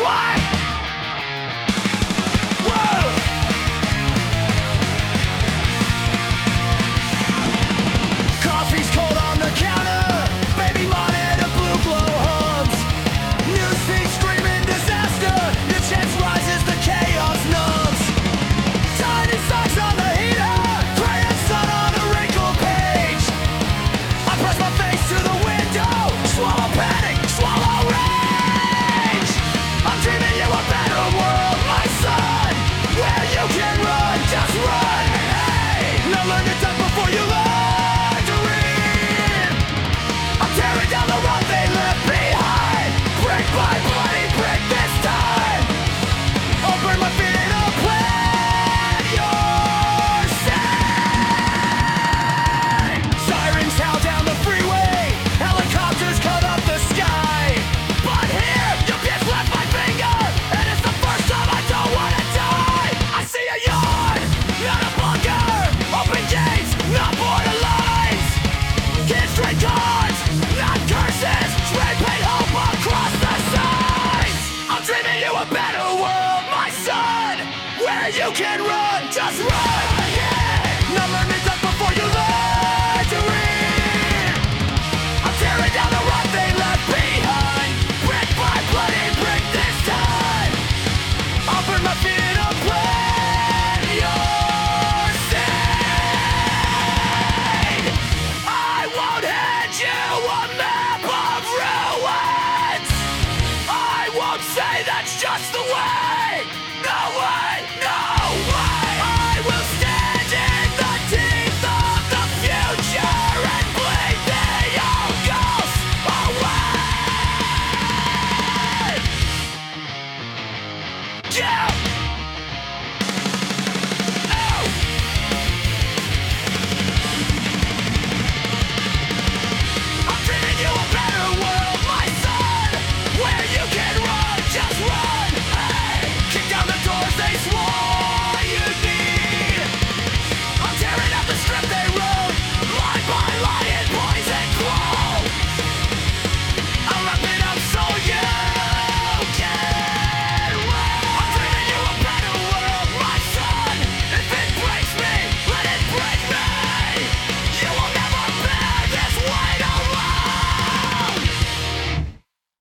What? Whoa! Coffee's cold on the counter, baby monitor blue glow hums. Newsfeed screaming disaster, your chest rises, the chaos numbs. Tiny socks on the heater, crayon sun on a wrinkled page. I press my face to the window, swallow panic, swallow rage. I'm dreaming you a better world, my son, where you can run, just run. Hey, now learn to duck before you learn to read. I'm tearing down the road they left behind, brick by bloody brick this time. I'll burn my feet in a plan your side. Sirens howl down the freeway, helicopters cut up the sky. But here, you can't slap my finger, and it's the first time I don't wanna die. I see a yard, not a bunker, open gates, not borderlines. Kids trade cards, not curses, spray paint hope across the signs. I'm dreaming you a better world, my son, where you can run, just run.